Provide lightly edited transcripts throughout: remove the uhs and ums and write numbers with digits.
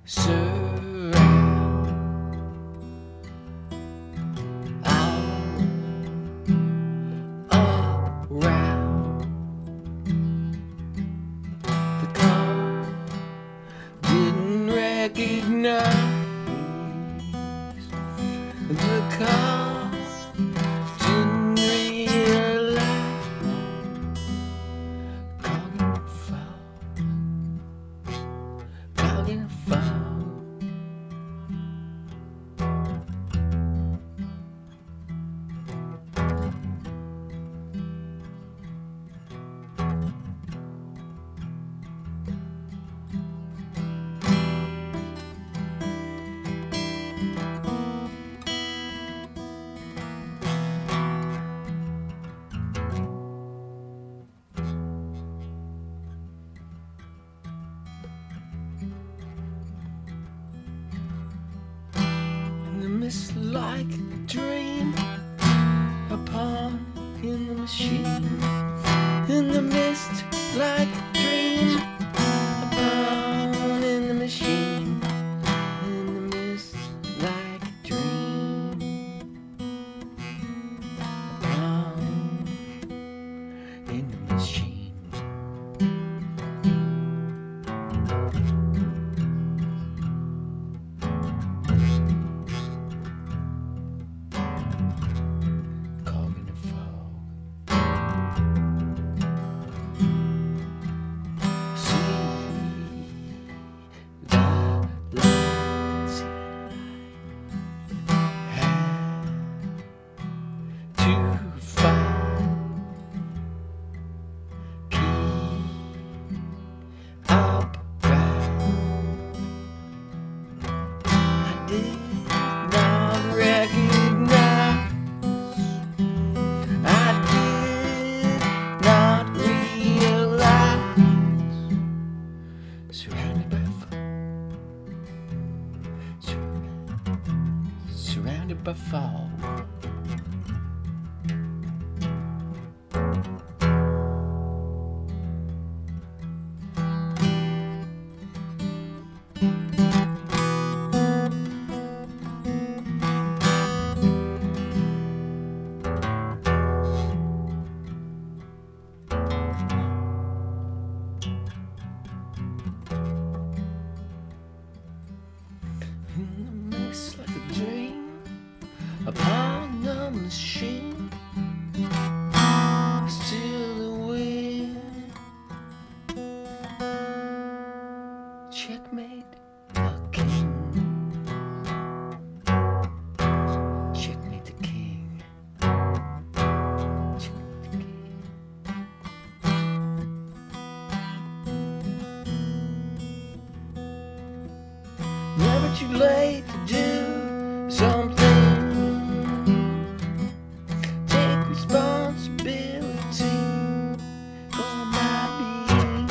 surround all around. The car didn't recognize. The car didn't realize. Cognitive fog, cognitive fog. Mist like a dream upon in the machine. In the mist like a dream upon in the machine. In the mist like a dream upon in the machine. Surrounded by fog. It's like a dream upon the machine. Still the wind. Checkmate the king. Checkmate the king. Checkmate the king. Never too late to do something. Take responsibility for my being.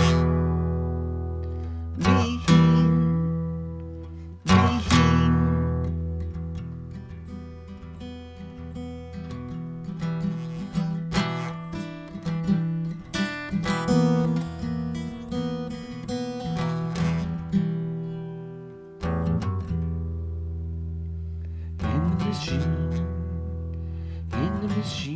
In the machine,